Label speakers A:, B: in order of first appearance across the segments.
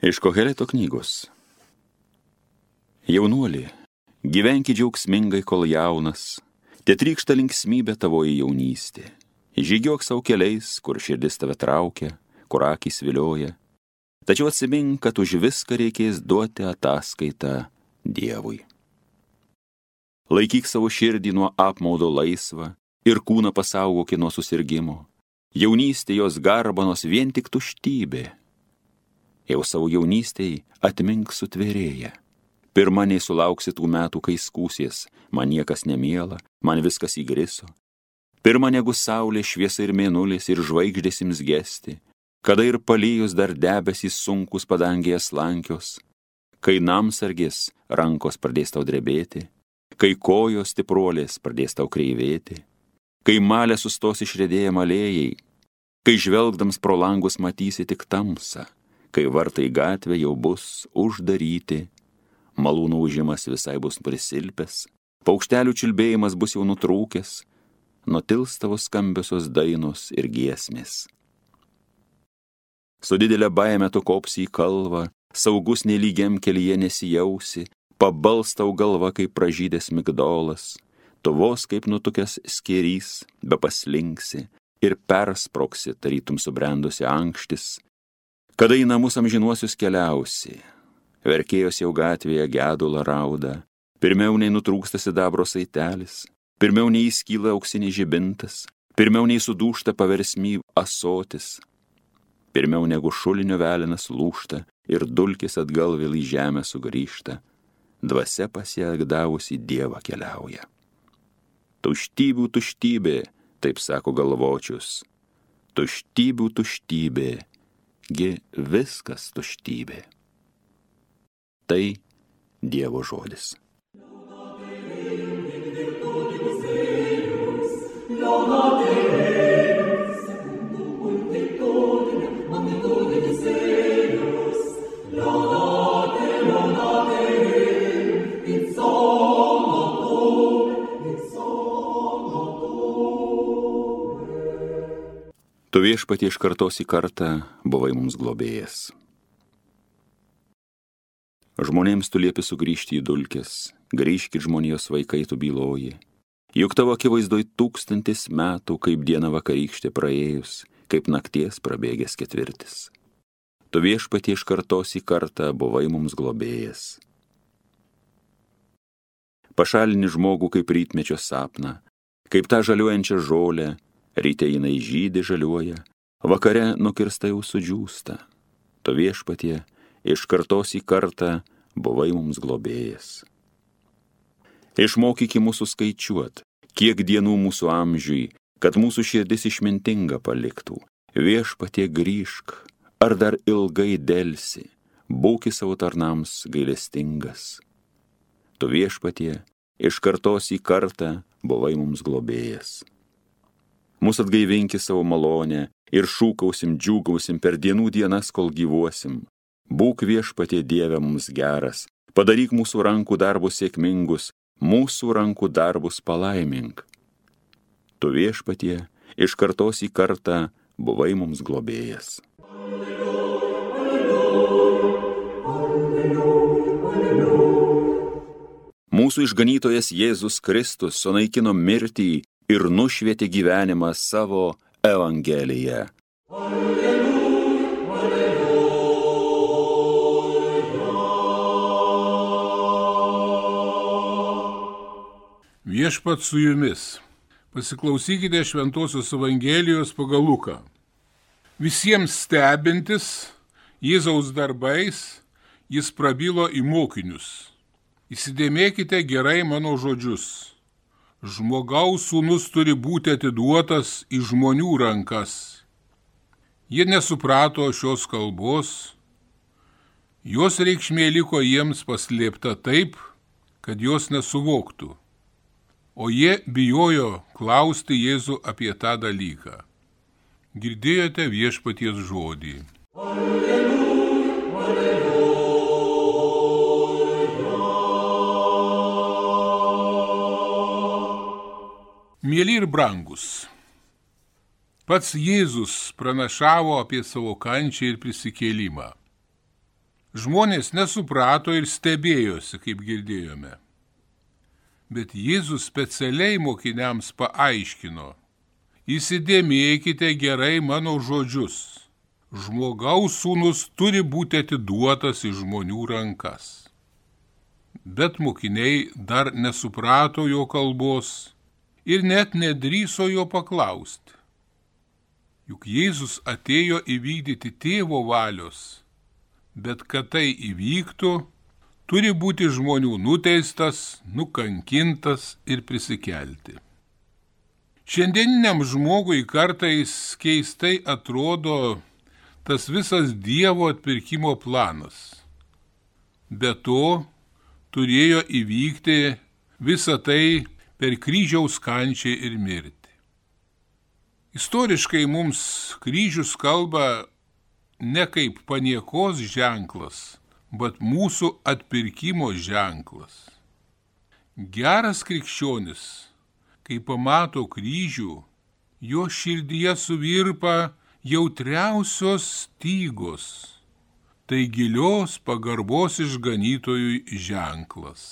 A: Iš Koheleto knygos. Jaunuoli, gyvenki džiaugsmingai, kol jaunas, te trykšta linksmybė tavoji jaunystė. Žygiuok savo keliais, kur širdis tave traukia, kur akys vilioja. Tačiau atsimink, kad už viską reikės duoti ataskaitą Dievui. Laikyk savo širdį nuo apmaudo laisvą ir kūną pasaugok nuo susirgimo. Jaunystė jos garbanos vien tik tuštybė. Jau savo jaunystėj atmink sutvėrėją. Pirma nei sulauksi tų metų, kai skūsies, man niekas nemiela, man viskas įgriso. Pirma negu saulė, šviesa ir mėnulis ir žvaigždės ims gesti, kada ir palijus dar debesys sunkus padangėje slankios, kai namsargės rankos pradės tau drebėti, kai kojos stipruolės pradės tau kreivėti, kai malė sustos išredėję malėjai, kai žvelgdams pro langus matysi tik tamsą, kai vartai gatvė jau bus uždaryti, malūnų ūžimas visai bus prisilpęs, paukštelių čiulbėjimas bus jau nutrūkęs, nutils tavo skambiosios dainos ir giesmės. Su didelė baime tu kopsi į kalvą, saugus nelygiam kelyje nesijausi, pabals tau galva kaip pražydęs migdolas, tu vos kaip nutukęs skėrys, be paslinksi ir persproksi tarytum subrendusi ankštis, kada į namus amžinuosius keliausi. Verkėjos jau gatvėje gedulą rauda, pirmiau nei nutrūksta sidabro saitelis, pirmiau nei įskyla auksinis žibintas, pirmiau nei sudūžta paversmy ąsotis, pirmiau negu šulinio velenas lūžta ir dulkis atgal vėl į žemę sugrįžta, dvasia pasiekdavusi Dievą keliauja. Tuštybių tuštybė, taip sako galvočius, tuštybių tuštybė, gi viskas tuštybė. Tai Dievo žodis. Tu viešpatie iš kartos į kartą buvai mums globėjas. Žmonėms tu liepi sugrįžti į dulkes, grįžkit žmonijos vaikai tu byloji. Juk tavo akivaizdoj 1000 metų, kaip diena vakarykštė praėjus, kaip nakties prabėgęs ketvirtis. Tu viešpatie iš kartos į kartą buvai mums globėjas. Pašalini žmogų kaip rytmečio sapną, kaip tą žaliuojančią žolę, ryte jinai žydi žaliuoja, vakare nukirsta jau sudžiūsta. Tu viešpatie iš kartos į kartą buvai mums globėjas. Išmokyki mūsų skaičiuot, kiek dienų mūsų amžiui, kad mūsų širdis išmintinga paliktų. Viešpatie grįžk, ar dar ilgai delsi, būki savo tarnams gailestingas. Tu viešpatie iš kartos į kartą buvai mums globėjas. Mūsų atgaivinki savo malonę ir šūkausim, džiūgausim per dienų dienas, kol gyvuosim. Būk viešpatie Dieve mums geras, padaryk mūsų rankų darbus sėkmingus, mūsų rankų darbus palaimink. Tu viešpatie iš kartos į kartą buvai mums globėjas. Mūsų išganytojas Jėzus Kristus sunaikino mirtį ir nušvietė gyvenimą savo evangeliją.
B: Viešpat su jumis. Pasiklausykite Šventosios Evangelijos pagal Luką. Visiems stebintis Jėzaus darbais, jis prabilo į mokinius. Įsidėmėkite gerai mano žodžius. Žmogaus sūnus turi būti atiduotas į žmonių rankas. Jie nesuprato šios kalbos. Jos reikšmė liko jiems paslėpta taip, kad jos nesuvoktų. O jie bijojo klausti Jėzų apie tą dalyką. Girdėjote viešpaties žodį. Alleluja, alleluja. Mieli ir brangus, pats Jėzus pranašavo apie savo kančią ir prisikėlimą. Žmonės nesuprato ir stebėjosi, kaip girdėjome. Bet Jėzus specialiai mokiniams paaiškino: įsidėmėkite gerai mano žodžius. Žmogaus sūnus turi būti atiduotas į žmonių rankas. Bet mokiniai dar nesuprato jo kalbos ir net nedrįso jo paklausti. Juk Jėzus atėjo įvykdyti tėvo valios, bet kad tai įvyktų, turi būti žmonių nuteistas, nukankintas ir prisikelti. Šiandieniniam žmogui kartais keistai atrodo tas visas Dievo atpirkimo planas. Be to, turėjo įvykti visa tai per kryžiaus kančią ir mirtį. Istoriškai mums kryžius kalba ne kaip paniekos ženklas, bet mūsų atpirkimo ženklas. Geras krikščionis, kai pamato kryžių, jo širdyje suvirpa jautriausios stygos. Tai gilios pagarbos išganytojui ženklas.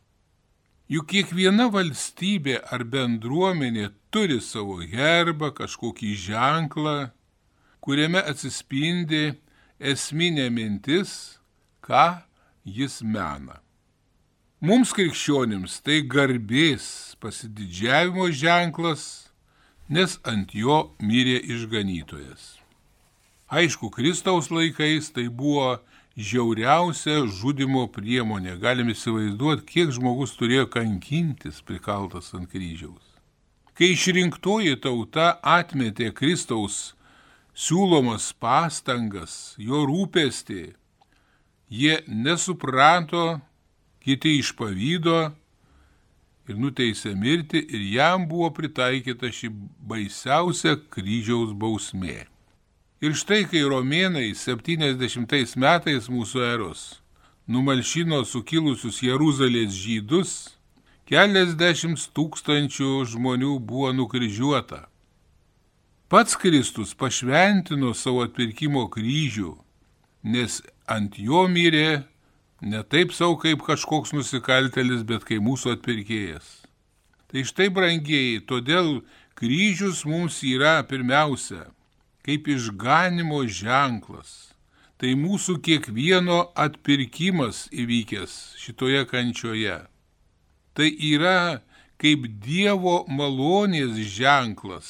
B: Juk kiekviena valstybė ar bendruomenė turi savo herbą, kažkokį ženklą, kuriame atsispindi esminė mintis, ką jis mena. Mums krikščionims tai garbės pasididžiavimo ženklas, nes ant jo mirė išganytojas. Aišku, Kristaus laikais tai buvo žiauriausia žudimo priemonė. Galime įsivaizduoti, kiek žmogus turėjo kankintis prikaltas ant kryžiaus. Kai išrinktoji tauta atmetė Kristaus siūlomas pastangas, jo rūpestį, jie nesuprato, kiti išpavydo ir nuteisė mirti ir jam buvo pritaikyta ši baisiausia kryžiaus bausmė. Ir štai, kai romėnai 70 metais mūsų eros numalšino sukilusius Jeruzalės žydus, keliasdešimt tūkstančių žmonių buvo nukryžiuota. Pats Kristus pašventino savo atpirkimo kryžių, nes ant jo mirė ne taip sau kaip kažkoks nusikaltelis, bet kaip mūsų atpirkėjas. Tai štai, brangieji, todėl kryžius mums yra pirmiausia kaip išganimo ženklas. Tai mūsų kiekvieno atpirkimas įvykęs šitoje kančioje. Tai yra kaip Dievo malonės ženklas.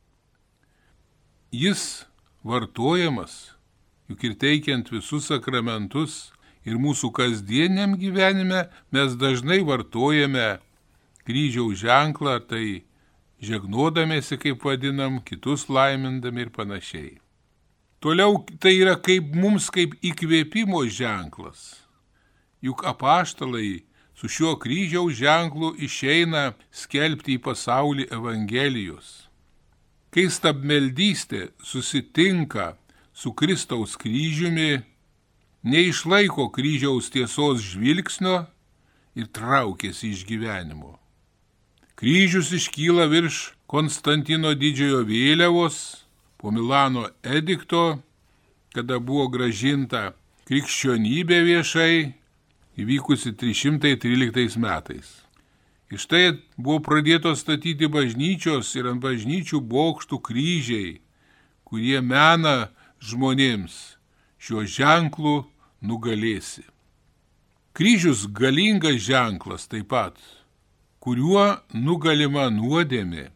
B: Jis vartojamas, juk ir teikiant visus sakramentus ir mūsų kasdieniam gyvenime mes dažnai vartojame kryžiaus ženklą, tai žegnodamėsi, kaip vadinam, kitus laimindami ir panašiai. Toliau tai yra kaip mums kaip įkvėpimo ženklas. Juk apaštalai su šiuo kryžiaus ženklu išeina skelbti į pasaulį Evangelijos. Kai stabmeldystė susitinka su Kristaus kryžiumi, neišlaiko kryžiaus tiesos žvilgsnio ir traukiasi iš gyvenimo. Kryžius iškyla virš Konstantino didžiojo vėliavos po Milano edikto, kada buvo grąžinta krikščionybė viešai, įvykusi 313 metais. Iš tai buvo pradėtos statyti bažnyčios ir ant bažnyčių bokštų kryžiai, kurie mena žmonėms: šiuo ženklu nugalėsi. Kryžius galingas ženklas taip pat, kuriuo nugalima nuodėmė.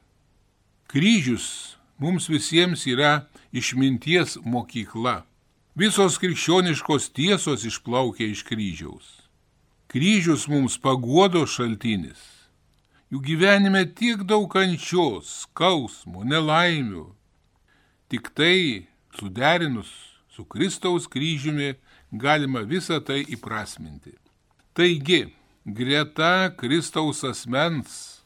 B: Kryžius mums visiems yra išminties mokykla. Visos krikščioniškos tiesos išplaukia iš kryžiaus. Kryžius mums paguodos šaltinis. Jų gyvenime tiek daug kančios, skausmų, nelaimių. Tik tai suderinus su Kristaus kryžiumi galima visą tai įprasminti. Taigi, greta Kristaus asmens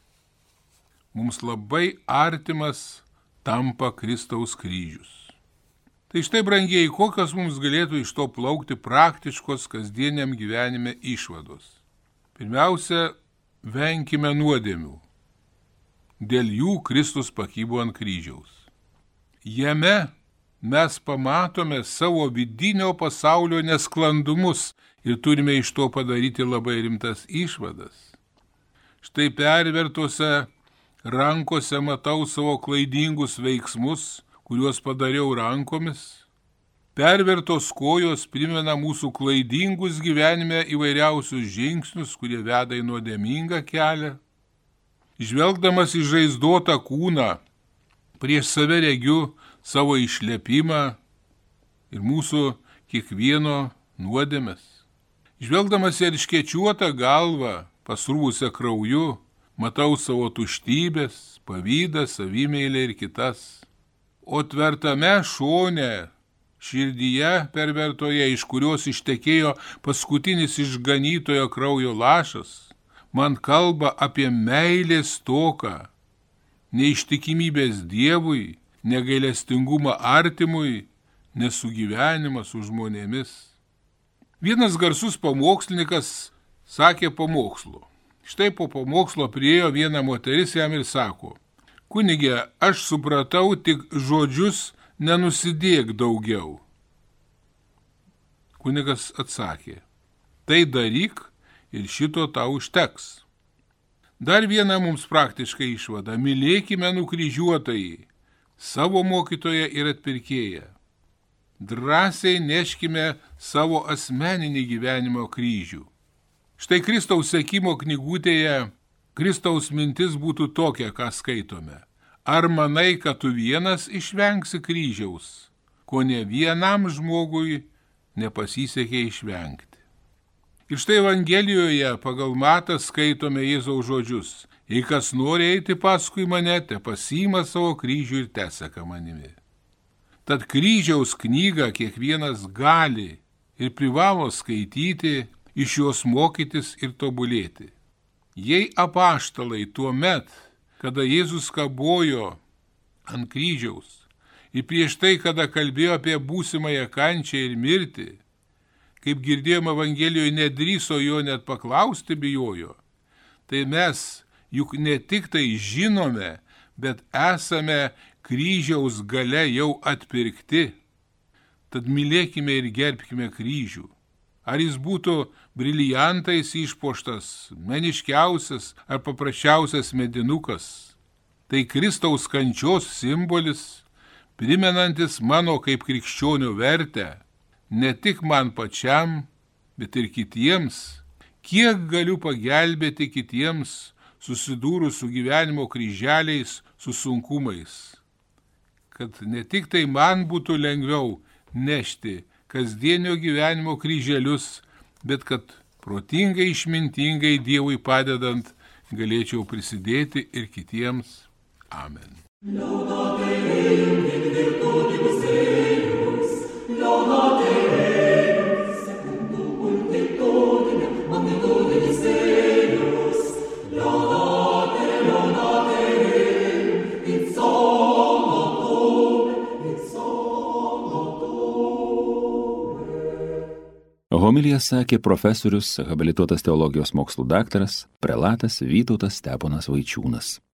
B: mums labai artimas tampa Kristaus kryžius. Tai štai, brangieji, kokios mums galėtų iš to plaukti praktiškos kasdieniam gyvenime išvados. Pirmiausia, venkime nuodėmių. Dėl jų Kristus pakybo ant kryžiaus. Jame mes pamatome savo vidinio pasaulio nesklandumus ir turime iš to padaryti labai rimtas išvadas. Štai pervertose rankose matau savo klaidingus veiksmus, kuriuos padariau rankomis. Pervertos kojos primena mūsų klaidingus gyvenime įvairiausius žingsnius, kurie veda į nuodėmingą kelią. Žvelgdamas į žaizdotą kūną, prieš save regiu savo išlepimą ir mūsų kiekvieno nuodėmes. Žvelgdamas į erškėčiuotą galvą, pasrūvusią krauju, matau savo tuštybės, pavydą, savimeilę ir kitas. O tvertame šone, širdyje pervertoje, iš kurios ištekėjo paskutinis išganytojo kraujo lašas, man kalba apie meilės stoką, neištikimybės Dievui, negailestingumą artimui, nesugyvenimą su žmonėmis. Vienas garsus pamokslininkas sakė pamokslo. Štai po pamokslo priėjo viena moteris jam ir sako: kunige, aš supratau tik žodžius nenusidėk daugiau. Kunigas atsakė: tai daryk ir šito tau užteks. Dar viena mums praktiška išvada: mylėkime nukryžiuotąjį, savo mokytoją ir atpirkėją. Drąsiai neškime savo asmeninį gyvenimo kryžių. Štai Kristaus sekimo knygutėje Kristaus mintis būtų tokia, ką skaitome. Ar manai, kad tu vienas išvengsi kryžiaus, ko ne vienam žmogui nepasisekė išvengti? Ir štai Evangelijoje pagal Matą skaitome Jėzaus žodžius: jei kas nori eiti paskui mane, te pasiima savo kryžių ir teseka manimi. Tad kryžiaus knygą kiekvienas gali ir privalo skaityti, iš jos mokytis ir tobulėti. Jei apaštalai tuo met, kada Jėzus kabojo ant kryžiaus ir prieš tai, kada kalbėjo apie būsimąją kančią ir mirtį, kaip girdėjome Evangelijoje, nedrįso jo net paklausti, bijojo, tai mes juk ne tik tai žinome, bet esame kryžiaus gale jau atpirkti. Tad mylėkime ir gerbkime kryžių. Ar jis būtų briliantais išpuoštas, meniškiausias ar paprasčiausias medinukas. Tai Kristaus kančios simbolis, primenantis mano kaip krikščionio vertę, ne tik man pačiam, bet ir kitiems, kiek galiu pagelbėti kitiems susidūrus su gyvenimo kryželiais, su sunkumais. Kad ne tik tai man būtų lengviau nešti kasdienio gyvenimo kryželius, bet kad protingai, išmintingai Dievui padedant galėčiau prisidėti ir kitiems. Amen.
A: Homiliją sakė profesorius, habilituotas teologijos mokslų daktaras, prelatas Vytautas Steponas Vaičiūnas.